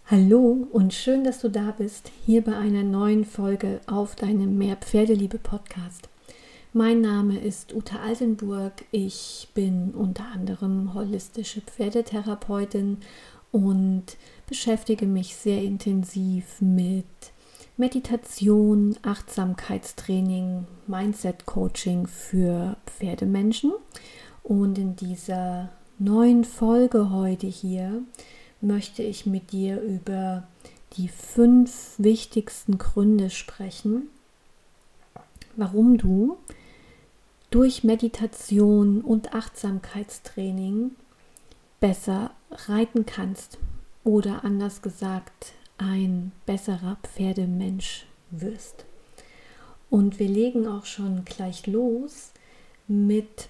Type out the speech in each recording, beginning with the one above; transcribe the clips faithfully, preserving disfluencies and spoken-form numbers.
Hallo und schön, dass du da bist, hier bei einer neuen Folge auf deinem Mehr Pferdeliebe Podcast. Mein Name ist Ute Altenburg, ich bin unter anderem holistische Pferdetherapeutin und beschäftige mich sehr intensiv mit Meditation, Achtsamkeitstraining, Mindset-Coaching für Pferdemenschen. Und in dieser neuen Folge heute hier möchte ich mit dir über die fünf wichtigsten Gründe sprechen, warum du durch Meditation und Achtsamkeitstraining besser reiten kannst oder anders gesagt ein besserer Pferdemensch wirst. Und wir legen auch schon gleich los mit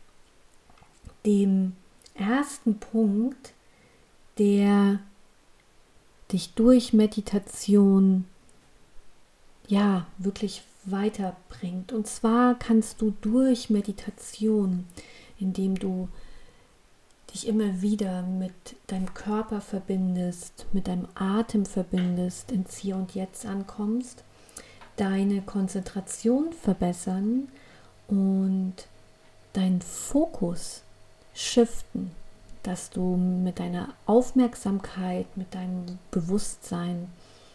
dem ersten Punkt, der dich durch Meditation ja wirklich weiterbringt. Und zwar kannst du durch Meditation, indem du dich immer wieder mit deinem Körper verbindest, mit deinem Atem verbindest, ins Hier und Jetzt ankommst, deine Konzentration verbessern und deinen Fokus shiften, dass du mit deiner Aufmerksamkeit, mit deinem Bewusstsein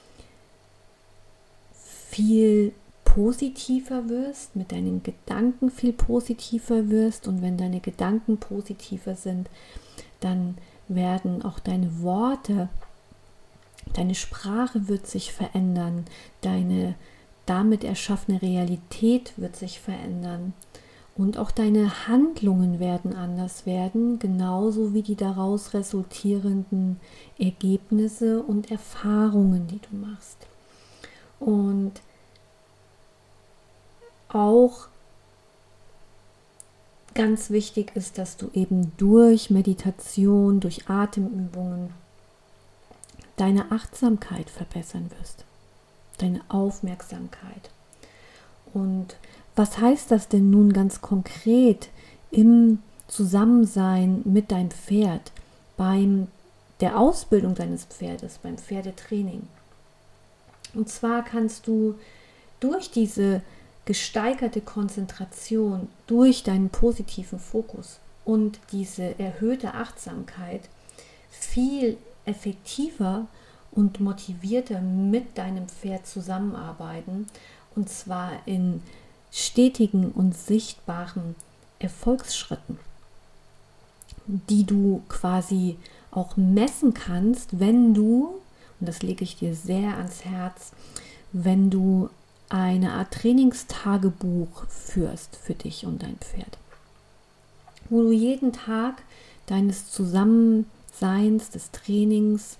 viel positiver wirst, mit deinen Gedanken viel positiver wirst. Und wenn deine Gedanken positiver sind, dann werden auch deine Worte, deine Sprache wird sich verändern, deine damit erschaffene Realität wird sich verändern. Und auch deine Handlungen werden anders werden, genauso wie die daraus resultierenden Ergebnisse und Erfahrungen, die du machst. Und auch ganz wichtig ist, dass du eben durch Meditation, durch Atemübungen deine Achtsamkeit verbessern wirst, deine Aufmerksamkeit. Und was heißt das denn nun ganz konkret im Zusammensein mit deinem Pferd, beim der Ausbildung deines Pferdes, beim Pferdetraining? Und zwar kannst du durch diese gesteigerte Konzentration, durch deinen positiven Fokus und diese erhöhte Achtsamkeit viel effektiver und motivierter mit deinem Pferd zusammenarbeiten, und zwar in stetigen und sichtbaren Erfolgsschritten, die du quasi auch messen kannst, wenn du, und das lege ich dir sehr ans Herz, wenn du eine Art Trainingstagebuch führst für dich und dein Pferd, wo du jeden Tag deines Zusammenseins, des Trainings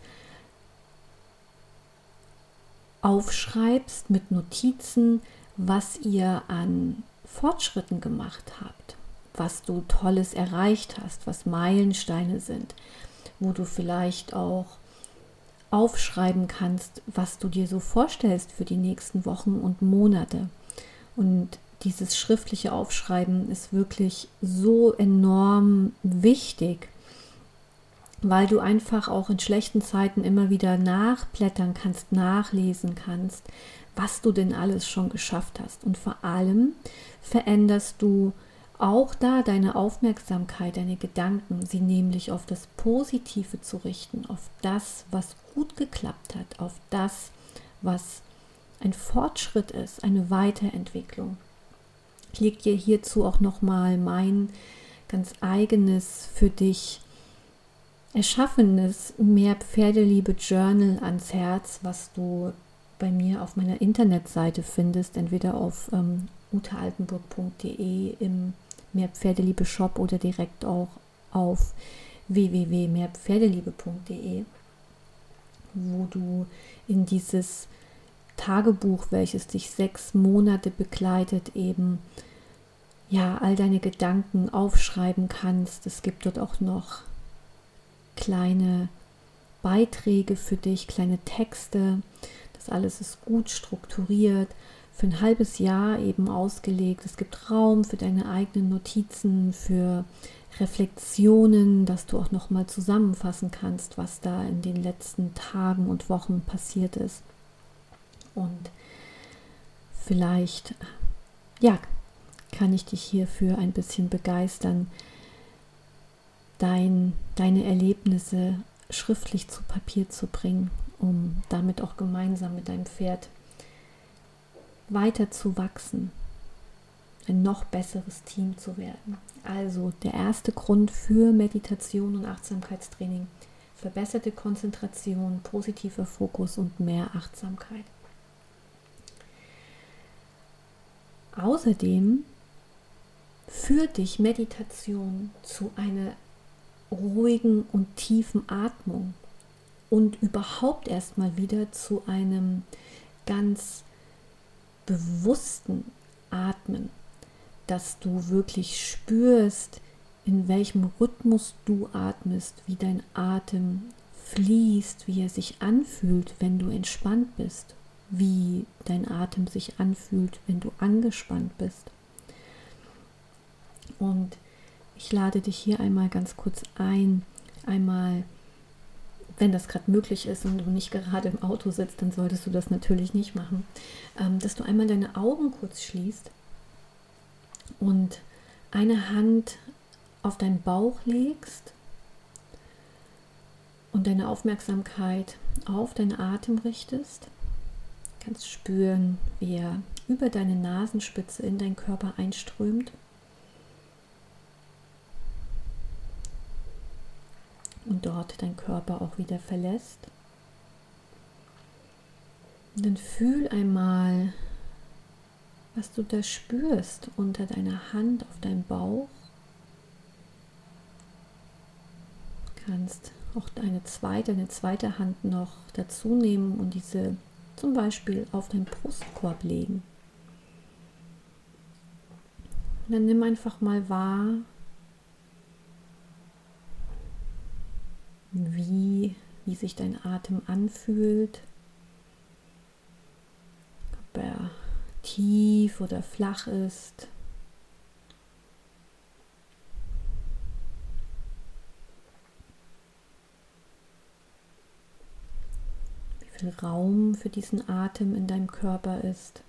aufschreibst mit Notizen, was ihr an Fortschritten gemacht habt, was du Tolles erreicht hast, was Meilensteine sind, wo du vielleicht auch aufschreiben kannst, was du dir so vorstellst für die nächsten Wochen und Monate. Und dieses schriftliche Aufschreiben ist wirklich so enorm wichtig, weil du einfach auch in schlechten Zeiten immer wieder nachblättern kannst, nachlesen kannst, was du denn alles schon geschafft hast. Und vor allem veränderst du auch da deine Aufmerksamkeit, deine Gedanken, sie nämlich auf das Positive zu richten, auf das, was gut geklappt hat, auf das, was ein Fortschritt ist, eine Weiterentwicklung. Ich lege dir hierzu auch nochmal mein ganz eigenes, für dich erschaffenes Mehr Pferdeliebe Journal ans Herz, was du bei mir auf meiner Internetseite findest, entweder auf ähm, ute altenburg punkt de im Mehr Pferdeliebe Shop oder direkt auch auf w w w punkt mehr pferdeliebe punkt de, wo du in dieses Tagebuch, welches dich sechs Monate begleitet, eben ja all deine Gedanken aufschreiben kannst. Es gibt dort auch noch kleine Beiträge für dich, kleine Texte. Das alles ist gut strukturiert, für ein halbes Jahr eben ausgelegt. Es gibt Raum für deine eigenen Notizen, für Reflexionen, dass du auch nochmal zusammenfassen kannst, was da in den letzten Tagen und Wochen passiert ist. Und vielleicht, ja, kann ich dich hierfür ein bisschen begeistern, dein, deine Erlebnisse schriftlich zu Papier zu bringen, um damit auch gemeinsam mit deinem Pferd weiter zu wachsen, ein noch besseres Team zu werden. Also der erste Grund für Meditation und Achtsamkeitstraining: verbesserte Konzentration, positiver Fokus und mehr Achtsamkeit. Außerdem führt dich Meditation zu einer ruhigen und tiefen Atmung und überhaupt erstmal wieder zu einem ganz bewussten Atmen, dass du wirklich spürst, in welchem Rhythmus du atmest, wie dein Atem fließt, wie er sich anfühlt, wenn du entspannt bist, wie dein Atem sich anfühlt, wenn du angespannt bist. Und ich lade dich hier einmal ganz kurz ein, einmal, wenn das gerade möglich ist und du nicht gerade im Auto sitzt, dann solltest du das natürlich nicht machen, dass du einmal deine Augen kurz schließt und eine Hand auf deinen Bauch legst und deine Aufmerksamkeit auf deinen Atem richtest. Du kannst spüren, wie er über deine Nasenspitze in deinen Körper einströmt. Und dort dein Körper auch wieder verlässt. Und dann fühl einmal, was du da spürst unter deiner Hand auf deinem Bauch. Du kannst auch eine zweite, eine zweite Hand noch dazu nehmen und diese zum Beispiel auf deinen Brustkorb legen. Und dann nimm einfach mal wahr, wie, wie sich dein Atem anfühlt, ob er tief oder flach ist. Wie viel Raum für diesen Atem in deinem Körper ist.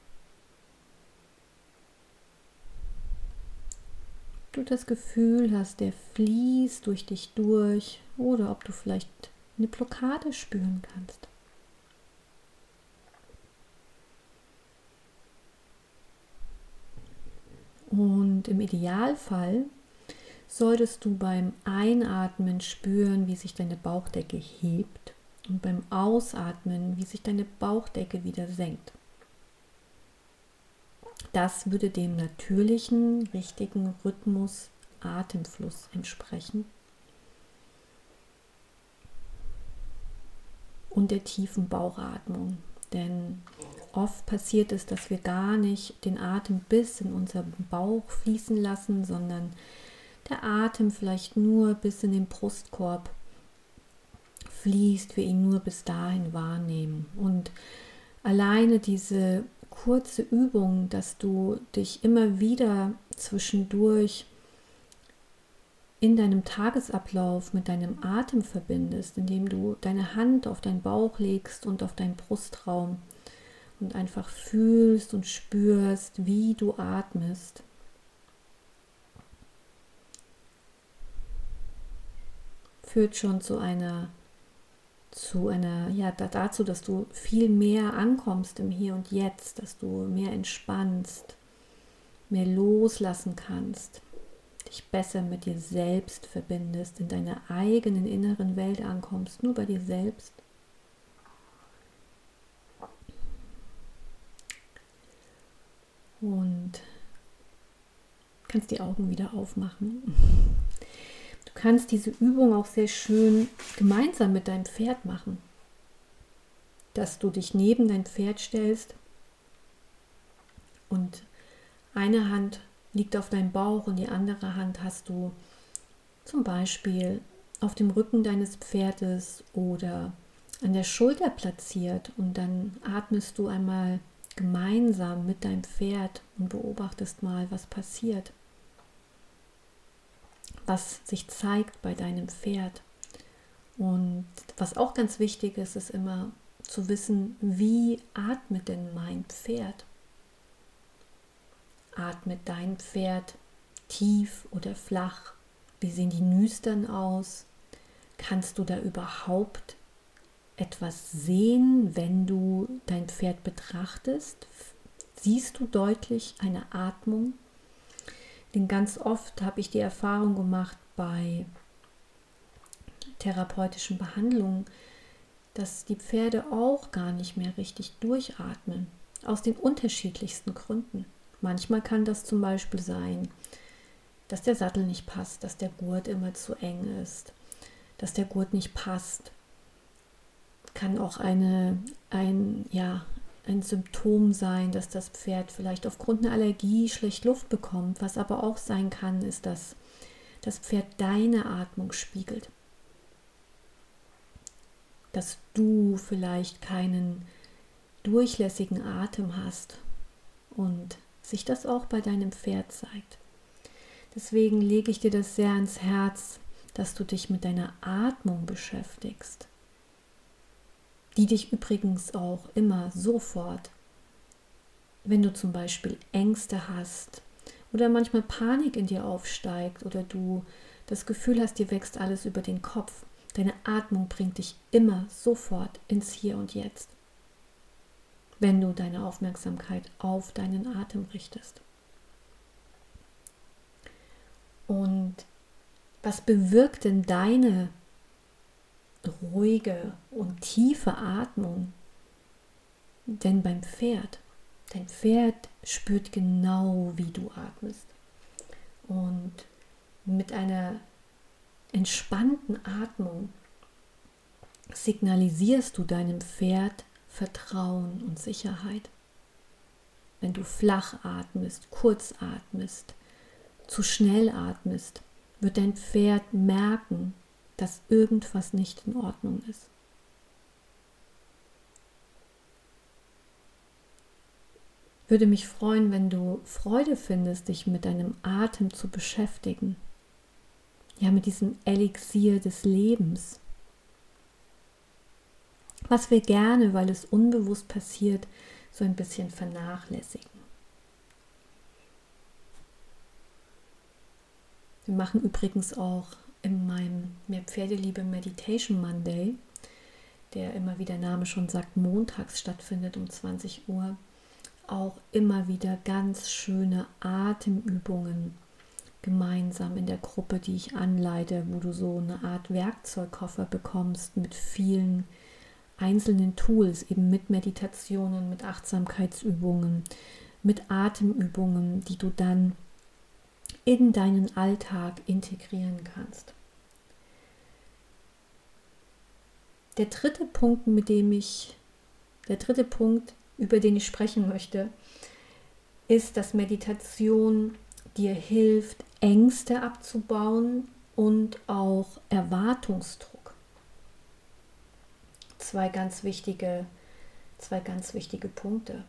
Du das Gefühl hast, der fließt durch dich durch, oder ob du vielleicht eine Blockade spüren kannst. Und im Idealfall solltest du beim Einatmen spüren, wie sich deine Bauchdecke hebt und beim Ausatmen, wie sich deine Bauchdecke wieder senkt. Das würde dem natürlichen, richtigen Rhythmus, Atemfluss entsprechen und der tiefen Bauchatmung. Denn oft passiert es, dass wir gar nicht den Atem bis in unseren Bauch fließen lassen, sondern der Atem vielleicht nur bis in den Brustkorb fließt, wir ihn nur bis dahin wahrnehmen. Und alleine diese kurze Übung, dass du dich immer wieder zwischendurch in deinem Tagesablauf mit deinem Atem verbindest, indem du deine Hand auf deinen Bauch legst und auf deinen Brustraum und einfach fühlst und spürst, wie du atmest. Führt schon zu einer zu einer, ja, dazu, dass du viel mehr ankommst im Hier und Jetzt, dass du mehr entspannst, mehr loslassen kannst, dich besser mit dir selbst verbindest, in deiner eigenen inneren Welt ankommst, nur bei dir selbst. Und kannst die Augen wieder aufmachen. Du kannst diese Übung auch sehr schön gemeinsam mit deinem Pferd machen, dass du dich neben dein Pferd stellst und eine Hand liegt auf deinem Bauch und die andere Hand hast du zum Beispiel auf dem Rücken deines Pferdes oder an der Schulter platziert, und dann atmest du einmal gemeinsam mit deinem Pferd und beobachtest mal, was passiert. was sich zeigt bei deinem Pferd. Und was auch ganz wichtig ist, ist immer zu wissen, wie atmet denn mein Pferd? Atmet dein Pferd tief oder flach? Wie sehen die Nüstern aus? Kannst du da überhaupt etwas sehen, wenn du dein Pferd betrachtest? Siehst du deutlich eine Atmung? Denn ganz oft habe ich die Erfahrung gemacht bei therapeutischen Behandlungen, dass die Pferde auch gar nicht mehr richtig durchatmen. Aus den unterschiedlichsten Gründen. Manchmal kann das zum Beispiel sein, dass der Sattel nicht passt, dass der Gurt immer zu eng ist, dass der Gurt nicht passt. Kann auch eine, ein, ja, ein Symptom sein, dass das Pferd vielleicht aufgrund einer Allergie schlecht Luft bekommt. Was aber auch sein kann, ist, dass das Pferd deine Atmung spiegelt. Dass du vielleicht keinen durchlässigen Atem hast und sich das auch bei deinem Pferd zeigt. Deswegen lege ich dir das sehr ans Herz, dass du dich mit deiner Atmung beschäftigst, die dich übrigens auch immer sofort, wenn du zum Beispiel Ängste hast oder manchmal Panik in dir aufsteigt oder du das Gefühl hast, dir wächst alles über den Kopf, deine Atmung bringt dich immer sofort ins Hier und Jetzt, wenn du deine Aufmerksamkeit auf deinen Atem richtest. Und was bewirkt denn deine ruhige und tiefe Atmung denn beim Pferd? Dein Pferd spürt genau, wie du atmest. Und mit einer entspannten Atmung signalisierst du deinem Pferd Vertrauen und Sicherheit. Wenn du flach atmest, kurz atmest, zu schnell atmest, wird dein Pferd merken, dass irgendwas nicht in Ordnung ist. Würde mich freuen, wenn du Freude findest, dich mit deinem Atem zu beschäftigen. Ja, mit diesem Elixier des Lebens. Was wir gerne, weil es unbewusst passiert, so ein bisschen vernachlässigen. Wir machen übrigens auch in meinem Mehr Pferdeliebe Meditation Monday, der immer, wie der Name schon sagt, montags stattfindet um zwanzig Uhr, auch immer wieder ganz schöne Atemübungen gemeinsam in der Gruppe, die ich anleite, wo du so eine Art Werkzeugkoffer bekommst mit vielen einzelnen Tools, eben mit Meditationen, mit Achtsamkeitsübungen, mit Atemübungen, die du dann in deinen Alltag integrieren kannst. Der dritte Punkt, mit dem ich, der dritte Punkt, über den ich sprechen möchte, ist, dass Meditation dir hilft, Ängste abzubauen und auch Erwartungsdruck. Zwei ganz wichtige, zwei ganz wichtige Punkte.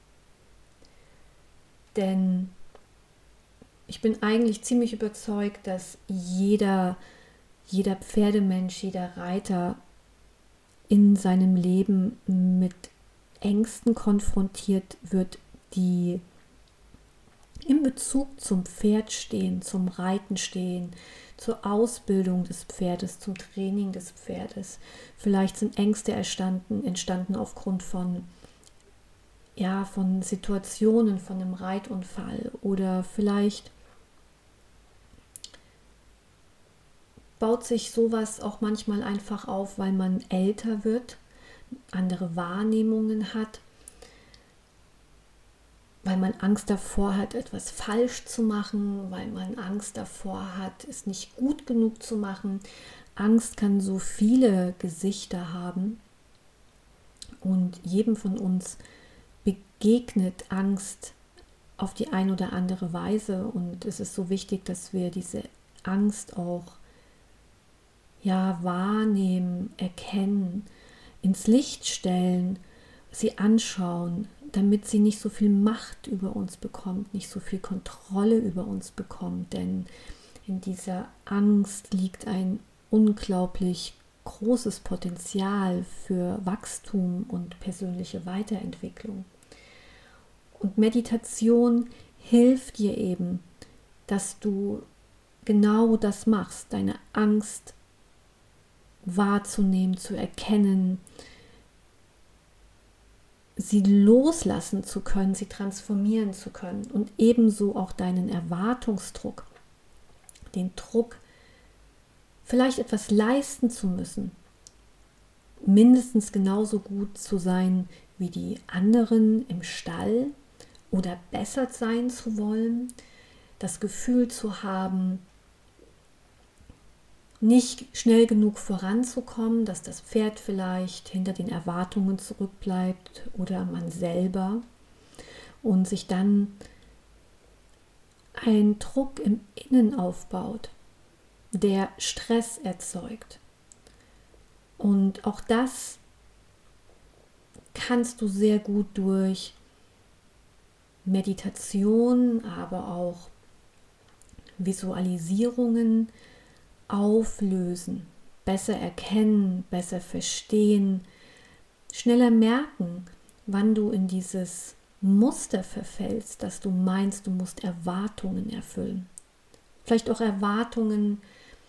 Denn ich bin eigentlich ziemlich überzeugt, dass jeder, jeder Pferdemensch, jeder Reiter in seinem Leben mit Ängsten konfrontiert wird, die in Bezug zum Pferd stehen, zum Reiten stehen, zur Ausbildung des Pferdes, zum Training des Pferdes. Vielleicht sind Ängste entstanden, entstanden aufgrund von, ja, von Situationen, von einem Reitunfall, oder vielleicht baut sich sowas auch manchmal einfach auf, weil man älter wird, andere Wahrnehmungen hat, weil man Angst davor hat, etwas falsch zu machen, weil man Angst davor hat, es nicht gut genug zu machen. Angst kann so viele Gesichter haben und jedem von uns begegnet Angst auf die ein oder andere Weise, und es ist so wichtig, dass wir diese Angst auch ja, wahrnehmen, erkennen, ins Licht stellen, sie anschauen, damit sie nicht so viel Macht über uns bekommt, nicht so viel Kontrolle über uns bekommt. Denn In dieser Angst liegt ein unglaublich großes Potenzial für Wachstum und persönliche Weiterentwicklung. Und Meditation hilft dir eben, dass du genau das machst, deine Angst wahrzunehmen, zu erkennen, sie loslassen zu können, sie transformieren zu können und ebenso auch deinen Erwartungsdruck, den Druck, vielleicht etwas leisten zu müssen, mindestens genauso gut zu sein wie die anderen im Stall oder besser sein zu wollen, das Gefühl zu haben, nicht schnell genug voranzukommen, dass das Pferd vielleicht hinter den Erwartungen zurückbleibt oder man selber und sich dann ein Druck im Innen aufbaut, der Stress erzeugt. Und auch das kannst du sehr gut durch Meditation, aber auch Visualisierungen auflösen, besser erkennen, besser verstehen, schneller merken, wann du in dieses Muster verfällst, dass du meinst, du musst Erwartungen erfüllen. Vielleicht auch Erwartungen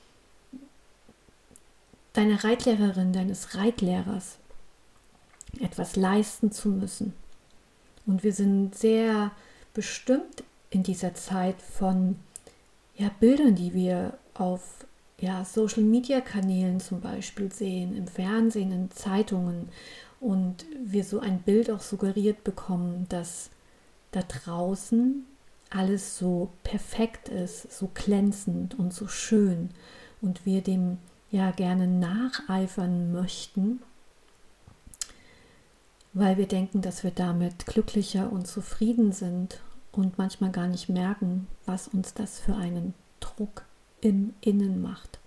deiner Reitlehrerin, deines Reitlehrers, etwas leisten zu müssen. Und wir sind sehr bestimmt in dieser Zeit von ja, Bildern, die wir auf ja, Social-Media-Kanälen zum Beispiel sehen, im Fernsehen, in Zeitungen und wir so ein Bild auch suggeriert bekommen, dass da draußen alles so perfekt ist, so glänzend und so schön und wir dem ja gerne nacheifern möchten, weil wir denken, dass wir damit glücklicher und zufrieden sind und manchmal gar nicht merken, was uns das für einen Druck im Innen macht.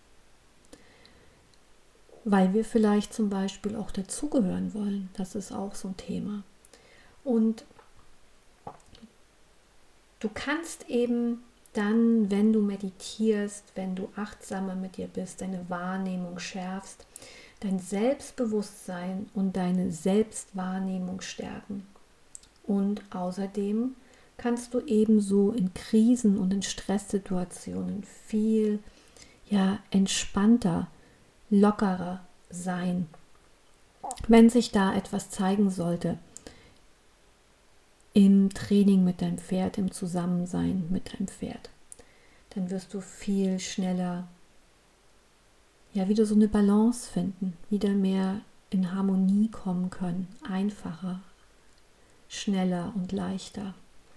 Weil wir vielleicht zum Beispiel auch dazugehören wollen. Das ist auch so ein Thema. Und du kannst eben dann, wenn du meditierst, wenn du achtsamer mit dir bist, deine Wahrnehmung schärfst, dein Selbstbewusstsein und deine Selbstwahrnehmung stärken. Und außerdem kannst du ebenso in Krisen und in Stresssituationen viel ja, entspannter, lockerer sein. Wenn sich da etwas zeigen sollte im Training mit deinem Pferd, im Zusammensein mit deinem Pferd, dann wirst du viel schneller ja wieder so eine Balance finden, wieder mehr in Harmonie kommen können, einfacher, schneller und leichter.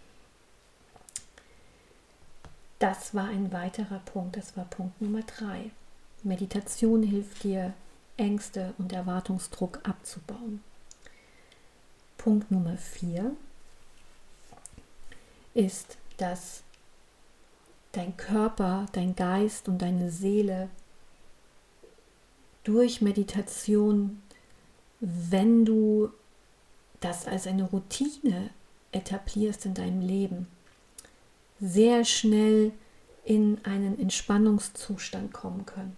Das war ein weiterer Punkt, das war Punkt Nummer drei. Meditation hilft dir, Ängste und Erwartungsdruck abzubauen. Punkt Nummer vier ist, dass dein Körper, dein Geist und deine Seele durch Meditation, wenn du das als eine Routine etablierst in deinem Leben, sehr schnell in einen Entspannungszustand kommen können.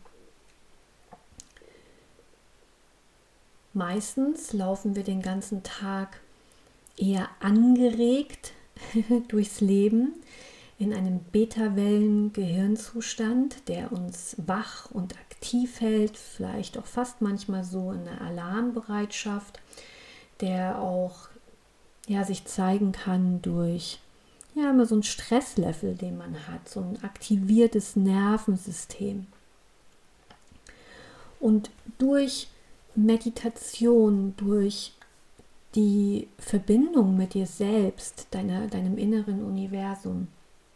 Meistens laufen wir den ganzen Tag eher angeregt durchs Leben in einem Beta-Wellen-Gehirnzustand, der uns wach und aktiv hält, vielleicht auch fast manchmal so in einer Alarmbereitschaft, der auch ja, sich zeigen kann durch ja, immer so ein Stresslevel, den man hat, so ein aktiviertes Nervensystem. Und durch Meditation, durch die Verbindung mit dir selbst, deiner, deinem inneren Universum,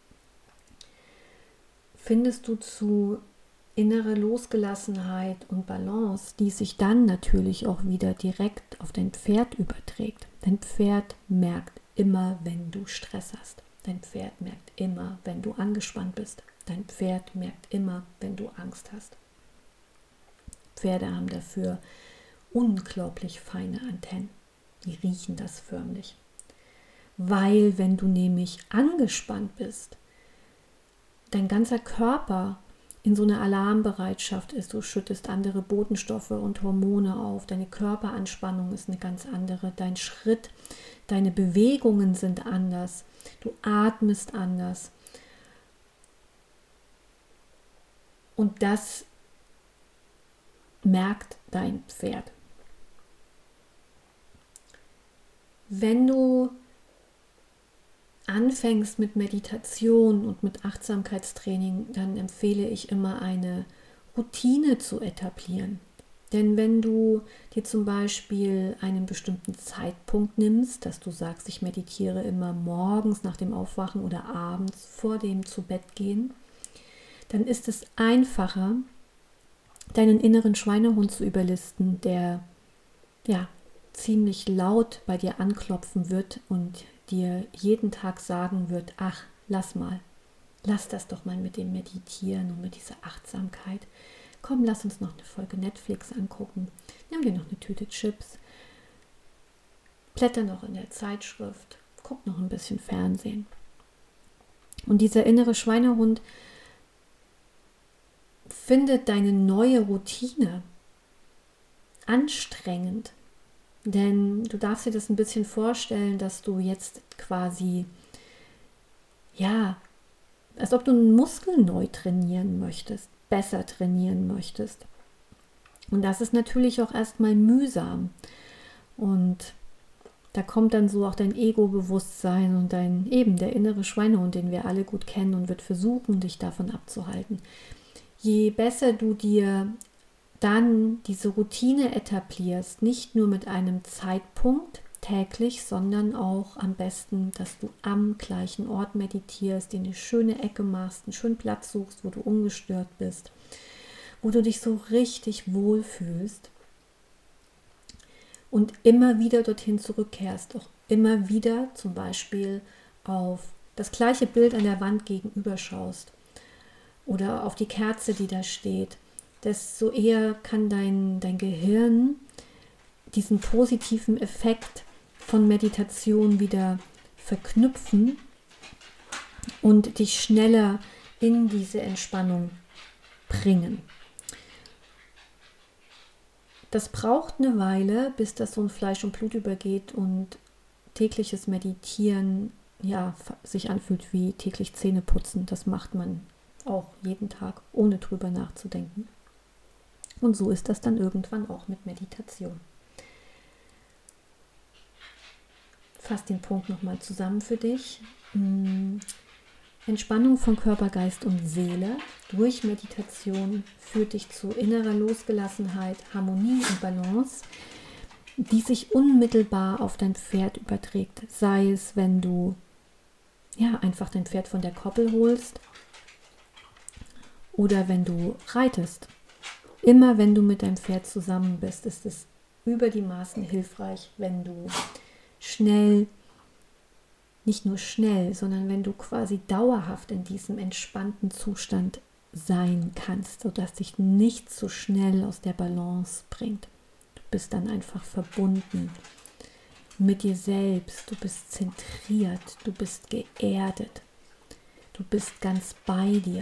findest du zu innere Losgelassenheit und Balance, die sich dann natürlich auch wieder direkt auf dein Pferd überträgt. Dein Pferd merkt immer, wenn du Stress hast. Dein Pferd merkt immer, wenn du angespannt bist. Dein Pferd merkt immer, wenn du Angst hast. Pferde haben dafür unglaublich feine Antennen. Die riechen das förmlich. Weil wenn du nämlich angespannt bist, dein ganzer Körper in so einer Alarmbereitschaft ist. Du schüttest andere Botenstoffe und Hormone auf. Deine Körperanspannung ist eine ganz andere. Dein Schritt, deine Bewegungen sind anders. Du atmest anders. Und das merkt dein Pferd. Wenn du anfängst mit Meditation und mit Achtsamkeitstraining, dann empfehle ich immer eine Routine zu etablieren. Denn wenn du dir zum Beispiel einen bestimmten Zeitpunkt nimmst, dass du sagst, ich meditiere immer morgens nach dem Aufwachen oder abends vor dem Zubettgehen, dann ist es einfacher, deinen inneren Schweinehund zu überlisten, der ja ziemlich laut bei dir anklopfen wird und dir jeden Tag sagen wird, ach, lass mal, lass das doch mal mit dem Meditieren und mit dieser Achtsamkeit. Komm, lass uns noch eine Folge Netflix angucken. Nimm dir noch eine Tüte Chips, blätter noch in der Zeitschrift, guck noch ein bisschen Fernsehen. Und dieser innere Schweinehund findet deine neue Routine anstrengend. Denn du darfst dir das ein bisschen vorstellen, dass du jetzt quasi, ja, als ob du einen Muskel neu trainieren möchtest, besser trainieren möchtest. Und das ist natürlich auch erstmal mühsam. Und da kommt dann so auch dein Ego-Bewusstsein und dein eben der innere Schweinehund, den wir alle gut kennen, und wird versuchen, dich davon abzuhalten. Je besser du dir dann diese Routine etablierst, nicht nur mit einem Zeitpunkt täglich, sondern auch am besten, dass du am gleichen Ort meditierst, dir eine schöne Ecke machst, einen schönen Platz suchst, wo du ungestört bist, wo du dich so richtig wohlfühlst und immer wieder dorthin zurückkehrst, auch immer wieder zum Beispiel auf das gleiche Bild an der Wand gegenüber schaust oder auf die Kerze, die da steht. Desto eher kann dein, dein Gehirn diesen positiven Effekt von Meditation wieder verknüpfen und dich schneller in diese Entspannung bringen. Das braucht eine Weile, bis das so in Fleisch und Blut übergeht und tägliches Meditieren ja, sich anfühlt wie täglich Zähne putzen. Das macht man auch jeden Tag, ohne drüber nachzudenken. Und so ist das dann irgendwann auch mit Meditation. Fass den Punkt nochmal zusammen für dich. Entspannung von Körper, Geist und Seele durch Meditation führt dich zu innerer Losgelassenheit, Harmonie und Balance, die sich unmittelbar auf dein Pferd überträgt. Sei es, wenn du ja, einfach dein Pferd von der Koppel holst oder wenn du reitest. Immer wenn du mit deinem Pferd zusammen bist, ist es über die Maßen hilfreich, wenn du schnell, nicht nur schnell, sondern wenn du quasi dauerhaft in diesem entspannten Zustand sein kannst, sodass dich nichts so schnell aus der Balance bringt. Du bist dann einfach verbunden mit dir selbst, du bist zentriert, du bist geerdet, du bist ganz bei dir.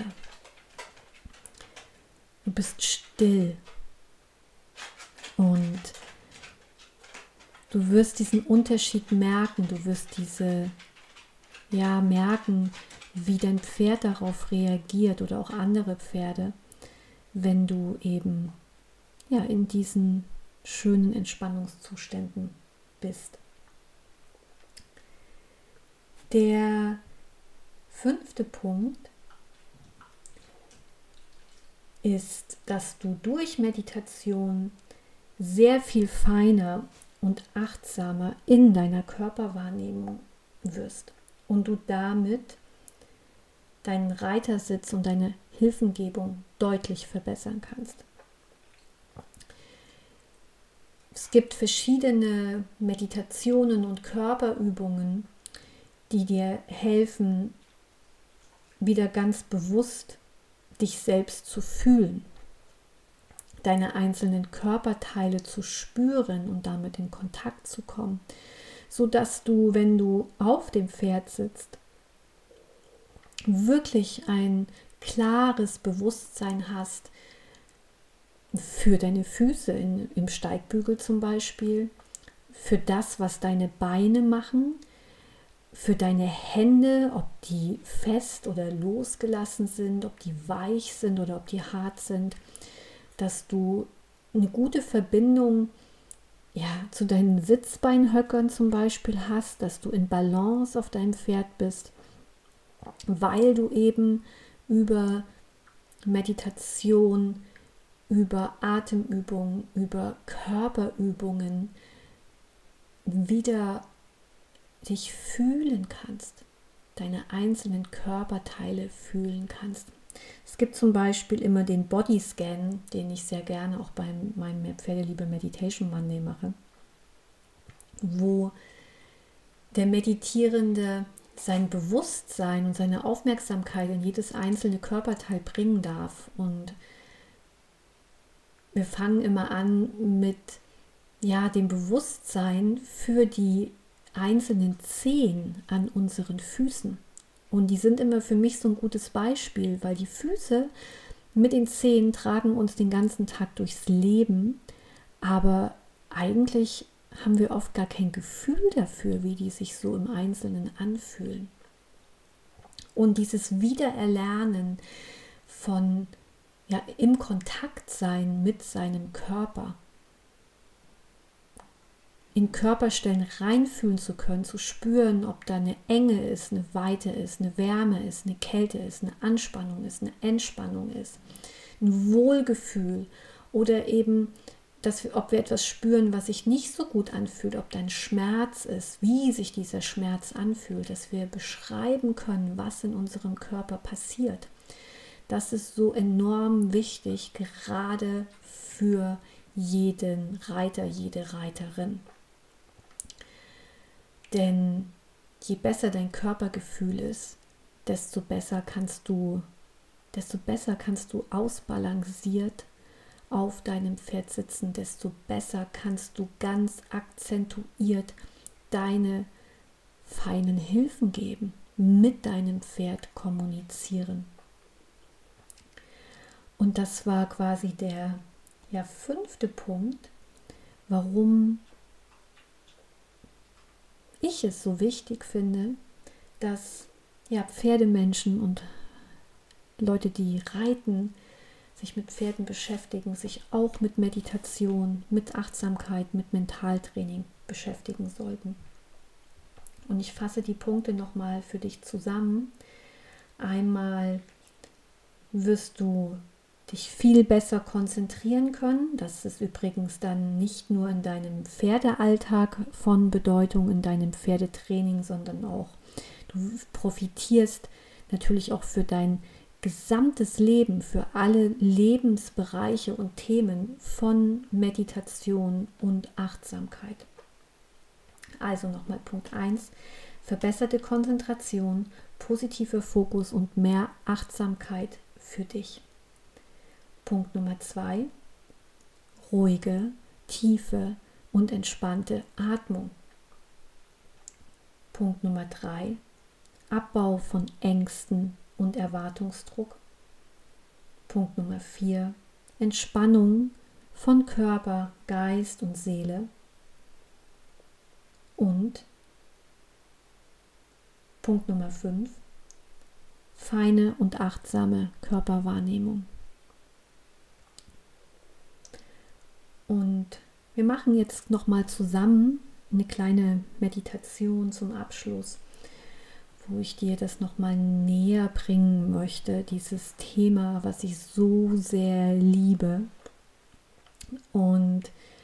Du bist still und du wirst diesen Unterschied merken, du wirst diese, ja, merken, wie dein Pferd darauf reagiert oder auch andere Pferde, wenn du eben ja, in diesen schönen Entspannungszuständen bist. Der fünfte Punkt ist, dass du durch Meditation sehr viel feiner und achtsamer in deiner Körperwahrnehmung wirst und du damit deinen Reitersitz und deine Hilfengebung deutlich verbessern kannst. Es gibt verschiedene Meditationen und Körperübungen, die dir helfen, wieder ganz bewusst dich selbst zu fühlen, deine einzelnen Körperteile zu spüren und damit in Kontakt zu kommen, sodass du, wenn du auf dem Pferd sitzt, wirklich ein klares Bewusstsein hast für deine Füße in, im Steigbügel zum Beispiel, für das, was deine Beine machen, für deine Hände, ob die fest oder losgelassen sind, ob die weich sind oder ob die hart sind, dass du eine gute Verbindung ja, zu deinen Sitzbeinhöckern zum Beispiel hast, dass du in Balance auf deinem Pferd bist, weil du eben über Meditation, über Atemübungen, über Körperübungen wieder dich fühlen kannst, deine einzelnen Körperteile fühlen kannst. Es gibt zum Beispiel immer den Bodyscan, den ich sehr gerne auch bei meinem Pferdeliebe Meditation Monday mache, wo der Meditierende sein Bewusstsein und seine Aufmerksamkeit in jedes einzelne Körperteil bringen darf. Und wir fangen immer an mit ja, dem Bewusstsein für die einzelnen Zehen an unseren Füßen. Und die sind immer für mich so ein gutes Beispiel, weil die Füße mit den Zehen tragen uns den ganzen Tag durchs Leben, aber eigentlich haben wir oft gar kein Gefühl dafür, wie die sich so im Einzelnen anfühlen. Und dieses Wiedererlernen von ja, im Kontakt sein mit seinem Körper, in Körperstellen reinfühlen zu können, zu spüren, ob da eine Enge ist, eine Weite ist, eine Wärme ist, eine Kälte ist, eine Anspannung ist, eine Entspannung ist, ein Wohlgefühl oder eben, dass wir, ob wir etwas spüren, was sich nicht so gut anfühlt, ob da ein Schmerz ist, wie sich dieser Schmerz anfühlt, dass wir beschreiben können, was in unserem Körper passiert. Das ist so enorm wichtig, gerade für jeden Reiter, jede Reiterin. Denn je besser dein Körpergefühl ist, desto besser kannst du, desto besser kannst du ausbalanciert auf deinem Pferd sitzen, desto besser kannst du ganz akzentuiert deine feinen Hilfen geben, mit deinem Pferd kommunizieren. Und das war quasi der ja, fünfte Punkt, warum ich es so wichtig finde, dass ja, Pferdemenschen und Leute, die reiten, sich mit Pferden beschäftigen, sich auch mit Meditation, mit Achtsamkeit, mit Mentaltraining beschäftigen sollten. Und ich fasse die Punkte nochmal für dich zusammen. Einmal wirst du dich viel besser konzentrieren können. Das ist übrigens dann nicht nur in deinem Pferdealltag von Bedeutung, in deinem Pferdetraining, sondern auch du profitierst natürlich auch für dein gesamtes Leben, für alle Lebensbereiche und Themen von Meditation und Achtsamkeit. Also nochmal Punkt eins, verbesserte Konzentration, positiver Fokus und mehr Achtsamkeit für dich. Punkt Nummer zwei, ruhige, tiefe und entspannte Atmung. Punkt Nummer drei, Abbau von Ängsten und Erwartungsdruck. Punkt Nummer vier, Entspannung von Körper, Geist und Seele. Und Punkt Nummer fünf, feine und achtsame Körperwahrnehmung. Und wir machen jetzt nochmal zusammen eine kleine Meditation zum Abschluss, wo ich dir das nochmal näher bringen möchte, dieses Thema, was ich so sehr liebe. Und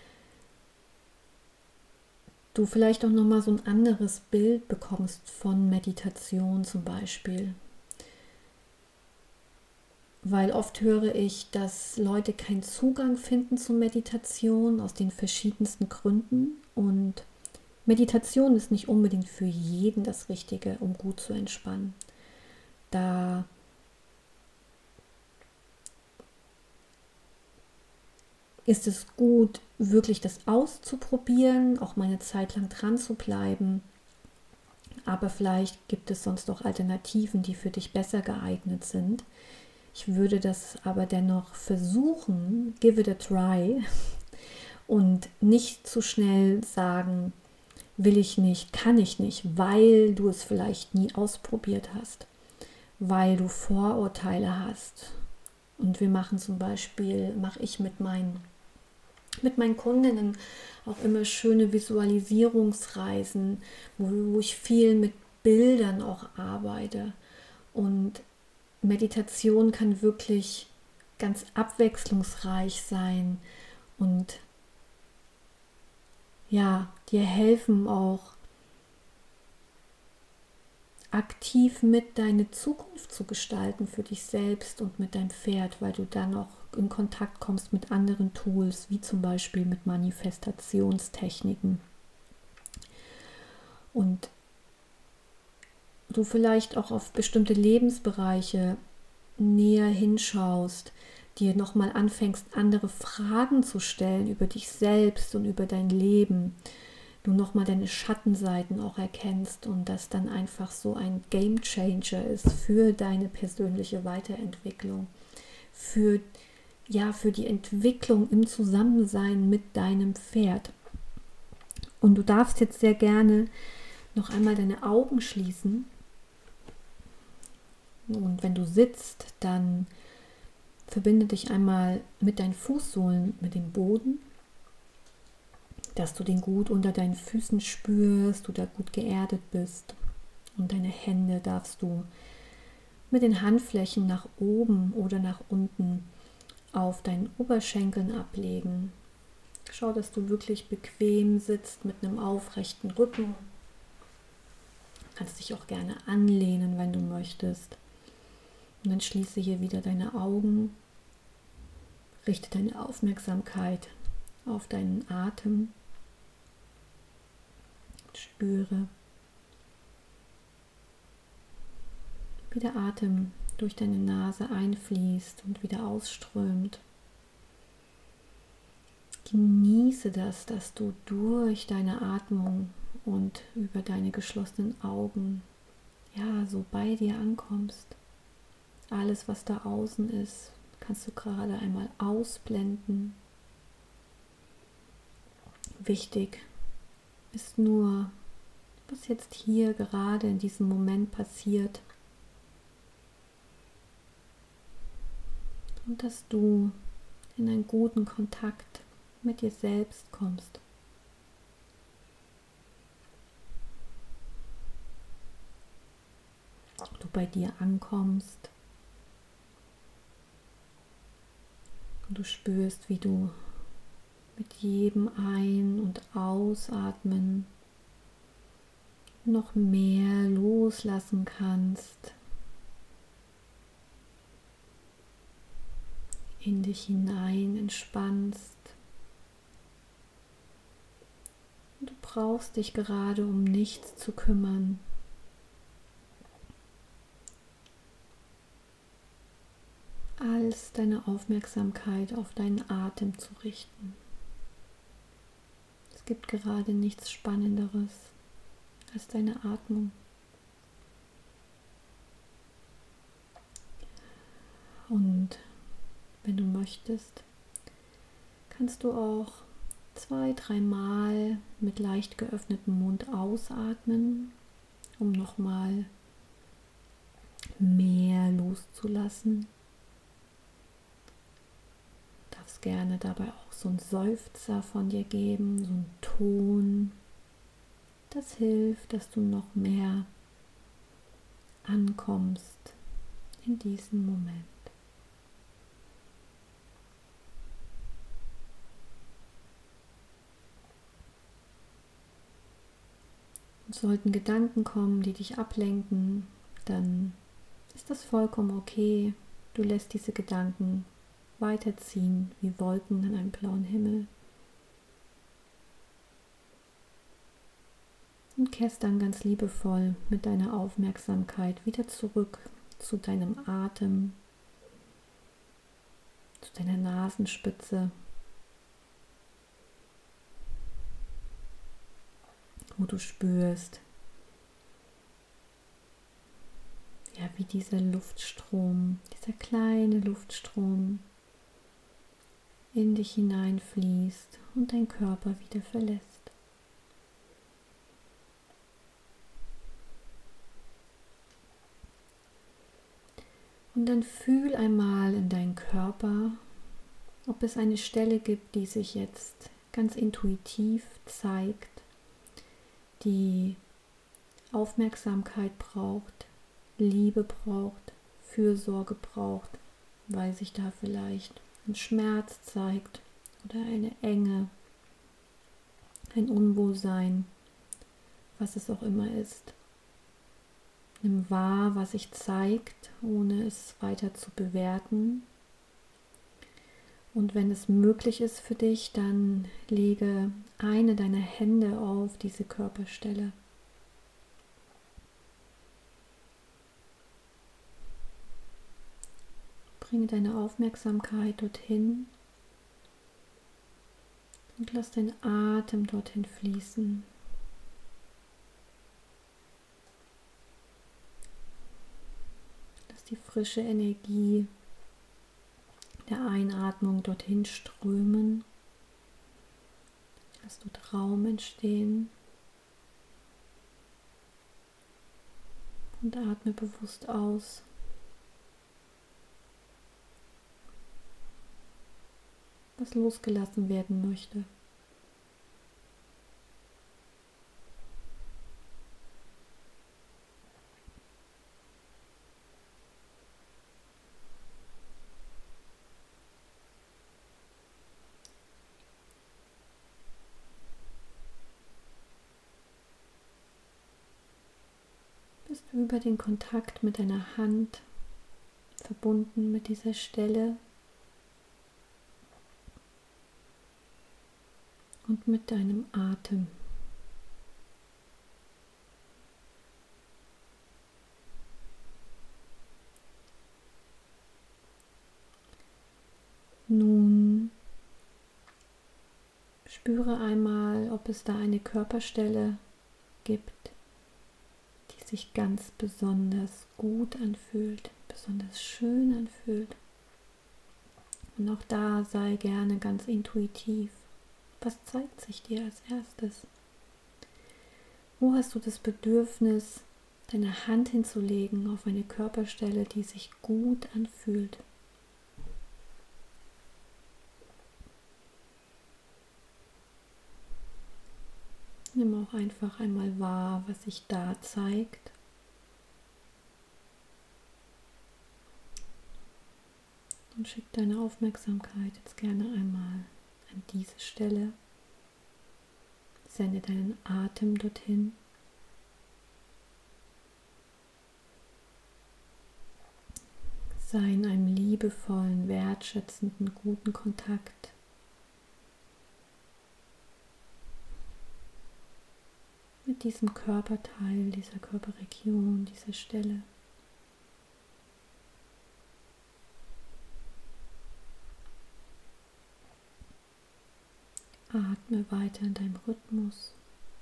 du vielleicht auch nochmal so ein anderes Bild bekommst von Meditation zum Beispiel. Weil oft höre ich, dass Leute keinen Zugang finden zu Meditation aus den verschiedensten Gründen. Und Meditation ist nicht unbedingt für jeden das Richtige, um gut zu entspannen. Da ist es gut, wirklich das auszuprobieren, auch mal eine Zeit lang dran zu bleiben. aber vielleicht gibt es sonst auch Alternativen, die für dich besser geeignet sind. Ich würde das aber dennoch versuchen, give it a try und nicht zu schnell sagen, will ich nicht, kann ich nicht, weil du es vielleicht nie ausprobiert hast, weil du Vorurteile hast. Und wir machen zum Beispiel, mache ich mit meinen, mit meinen Kundinnen auch immer schöne Visualisierungsreisen, wo, wo ich viel mit Bildern auch arbeite. Und Meditation kann wirklich ganz abwechslungsreich sein und ja, dir helfen auch aktiv mit deine Zukunft zu gestalten für dich selbst und mit deinem Pferd, weil du dann auch in Kontakt kommst mit anderen Tools, wie zum Beispiel mit Manifestationstechniken. Und du vielleicht auch auf bestimmte Lebensbereiche näher hinschaust, dir nochmal anfängst, andere Fragen zu stellen über dich selbst und über dein Leben, du nochmal deine Schattenseiten auch erkennst und das dann einfach so ein Game Changer ist für deine persönliche Weiterentwicklung, für, ja, für die Entwicklung im Zusammensein mit deinem Pferd. Und du darfst jetzt sehr gerne noch einmal deine Augen schließen. Und wenn du sitzt, dann verbinde dich einmal mit deinen Fußsohlen mit dem Boden, dass du den gut unter deinen Füßen spürst, du da gut geerdet bist. Und deine Hände darfst du mit den Handflächen nach oben oder nach unten auf deinen Oberschenkeln ablegen. Schau, dass du wirklich bequem sitzt mit einem aufrechten Rücken. Du kannst dich auch gerne anlehnen, wenn du möchtest. Und dann schließe hier wieder deine Augen. Richte deine Aufmerksamkeit auf deinen Atem. Spüre, wie der Atem durch deine Nase einfließt und wieder ausströmt. Genieße das, dass du durch deine Atmung und über deine geschlossenen Augen ja so bei dir ankommst. Alles, was da außen ist, kannst du gerade einmal ausblenden. Wichtig ist nur, was jetzt hier gerade in diesem Moment passiert. Und dass du in einen guten Kontakt mit dir selbst kommst. Du bei dir ankommst. Und du spürst, wie du mit jedem Ein- und Ausatmen noch mehr loslassen kannst. In dich hinein entspannst. Und du brauchst dich gerade um nichts zu kümmern. Alles deine Aufmerksamkeit auf deinen Atem zu richten. Es gibt gerade nichts Spannenderes als deine Atmung. Und wenn du möchtest, kannst du auch zwei, dreimal mit leicht geöffnetem Mund ausatmen, um nochmal mehr loszulassen. Du darfst gerne dabei auch so einen Seufzer von dir geben, so einen Ton. Das hilft, dass du noch mehr ankommst in diesem Moment. Und sollten Gedanken kommen, die dich ablenken, dann ist das vollkommen okay. Du lässt diese Gedanken weiterziehen wie Wolken an einem blauen Himmel. Und kehrst dann ganz liebevoll mit deiner Aufmerksamkeit wieder zurück zu deinem Atem, zu deiner Nasenspitze, wo du spürst, wie dieser Luftstrom, dieser kleine Luftstrom in dich hineinfließt und dein Körper wieder verlässt. Und dann fühl einmal in deinen Körper, ob es eine Stelle gibt, die sich jetzt ganz intuitiv zeigt, die Aufmerksamkeit braucht, Liebe braucht, Fürsorge braucht, weil sich da vielleicht ein Schmerz zeigt oder eine Enge, ein Unwohlsein, was es auch immer ist. Nimm wahr, was sich zeigt, ohne es weiter zu bewerten. Und wenn es möglich ist für dich, dann lege eine deiner Hände auf diese Körperstelle. Bringe deine Aufmerksamkeit dorthin und lass deinen Atem dorthin fließen. Lass die frische Energie der Einatmung dorthin strömen. Lass dort Raum entstehen. Und atme bewusst aus. Was losgelassen werden möchte. Bist du über den Kontakt mit deiner Hand verbunden mit dieser Stelle und mit deinem Atem. Nun spüre einmal, ob es da eine Körperstelle gibt, die sich ganz besonders gut anfühlt, besonders schön anfühlt. Und auch da sei gerne ganz intuitiv. Was zeigt sich dir als erstes? Wo hast du das Bedürfnis, deine Hand hinzulegen auf eine Körperstelle, die sich gut anfühlt? Nimm auch einfach einmal wahr, was sich da zeigt. Und schick deine Aufmerksamkeit jetzt gerne einmal an diese Stelle. Sende deinen Atem dorthin. Sei in einem liebevollen, wertschätzenden, guten Kontakt. Mit diesem Körperteil, dieser Körperregion, dieser Stelle. Atme weiter in deinem Rhythmus.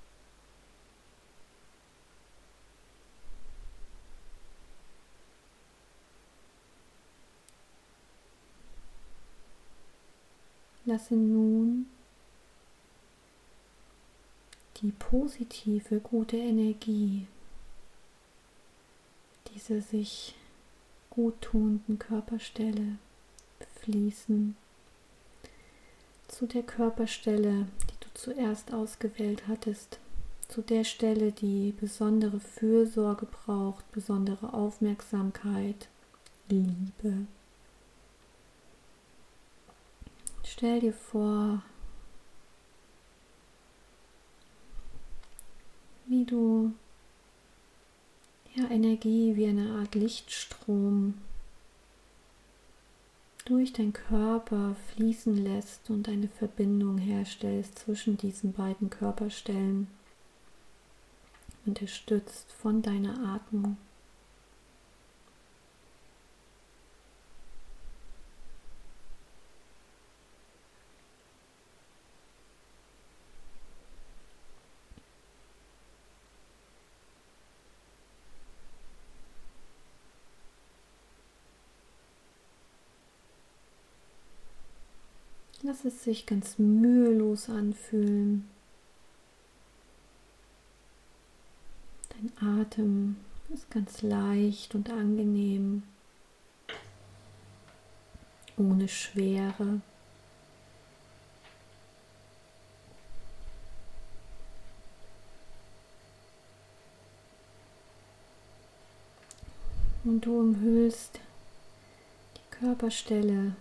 Lasse nun die positive, gute Energie dieser sich guttunenden Körperstelle fließen zu der Körperstelle, die du zuerst ausgewählt hattest, zu der Stelle, die besondere Fürsorge braucht, besondere Aufmerksamkeit, Liebe. Stell dir vor, wie du ja, Energie wie eine Art Lichtstrom durch deinen Körper fließen lässt und eine Verbindung herstellst zwischen diesen beiden Körperstellen, unterstützt von deiner Atmung. Lass es sich ganz mühelos anfühlen. Dein Atem ist ganz leicht und angenehm, ohne Schwere. Und du umhüllst die Körperstelle,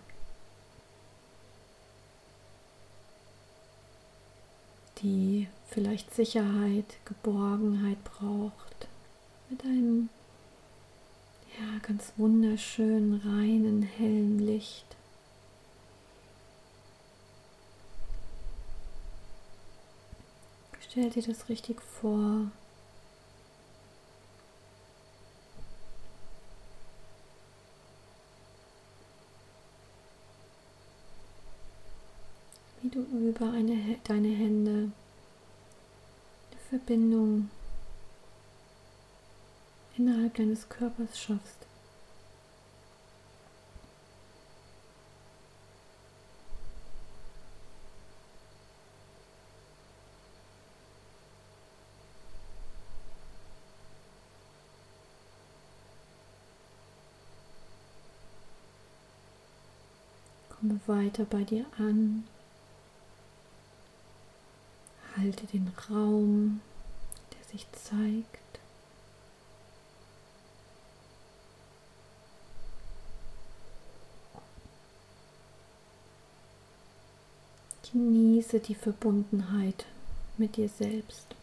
die vielleicht Sicherheit, Geborgenheit braucht, mit einem ja, ganz wunderschönen, reinen, hellen Licht. Stell dir das richtig vor. Wie du über eine, deine Hände eine Verbindung innerhalb deines Körpers schaffst. Komme weiter bei dir an. Halte den Raum, der sich zeigt. Genieße die Verbundenheit mit dir selbst.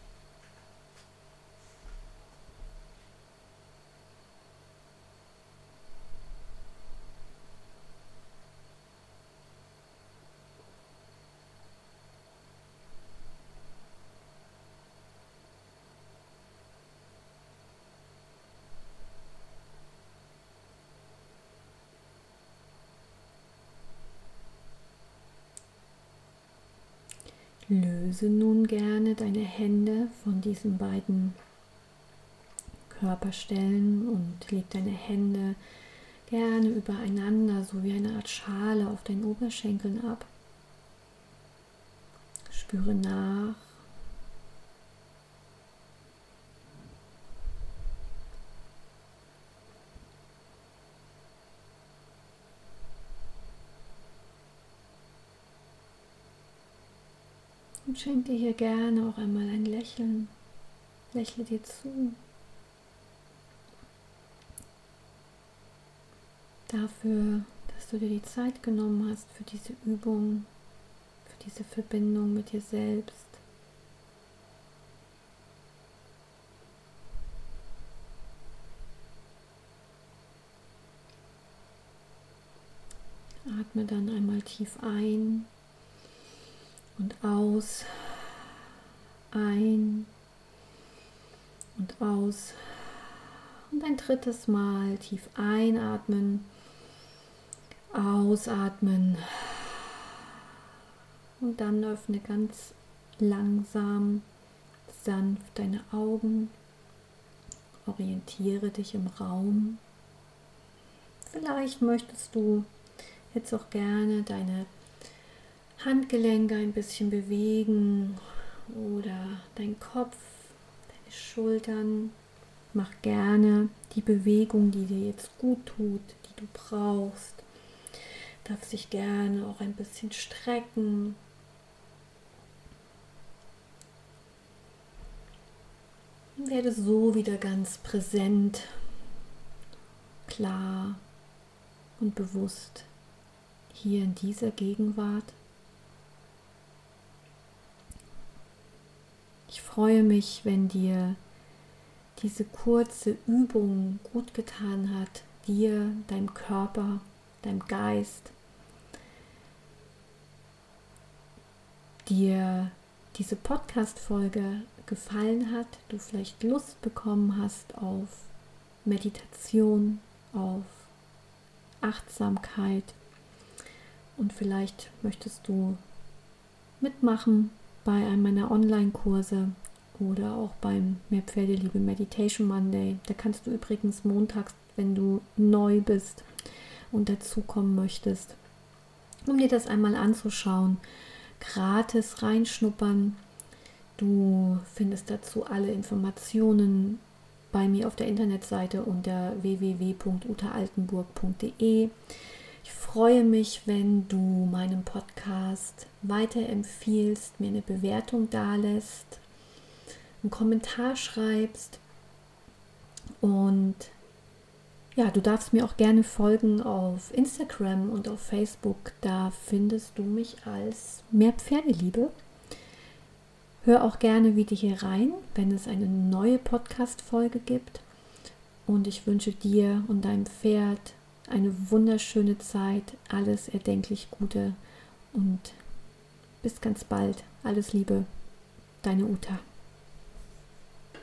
Löse nun gerne deine Hände von diesen beiden Körperstellen und leg deine Hände gerne übereinander, so wie eine Art Schale auf deinen Oberschenkeln ab. Spüre nach. Und schenk dir hier gerne auch einmal ein Lächeln. Lächle dir zu. Dafür, dass du dir die Zeit genommen hast für diese Übung, für diese Verbindung mit dir selbst. Atme dann einmal tief ein und aus, ein und aus und ein drittes Mal tief einatmen, ausatmen und dann öffne ganz langsam, sanft deine Augen, orientiere dich im Raum. Vielleicht möchtest du jetzt auch gerne deine Handgelenke ein bisschen bewegen oder dein Kopf, deine Schultern. Mach gerne die Bewegung, die dir jetzt gut tut, die du brauchst. Darf sich gerne auch ein bisschen strecken. Und werde so wieder ganz präsent, klar und bewusst hier in dieser Gegenwart. Ich freue mich, wenn dir diese kurze Übung gut getan hat, dir, deinem Körper, deinem Geist, dir diese Podcast-Folge gefallen hat, du vielleicht Lust bekommen hast auf Meditation, auf Achtsamkeit und vielleicht möchtest du mitmachen bei einem meiner Online-Kurse oder auch beim Mehr Pferdeliebe Meditation Monday. Da kannst du übrigens montags, wenn du neu bist und dazukommen möchtest, um dir das einmal anzuschauen, gratis reinschnuppern. Du findest dazu alle Informationen bei mir auf der Internetseite unter w w w punkt uta altenburg punkt d e. Ich freue mich, wenn du meinen Podcast weiterempfiehlst, mir eine Bewertung dalässt, einen Kommentar schreibst und ja, du darfst mir auch gerne folgen auf Instagram und auf Facebook. Da findest du mich als Mehr Pferdeliebe. Hör auch gerne wieder hier rein, wenn es eine neue Podcast-Folge gibt. Und ich wünsche dir und deinem Pferd eine wunderschöne Zeit, alles erdenklich Gute und bis ganz bald. Alles Liebe, deine Uta.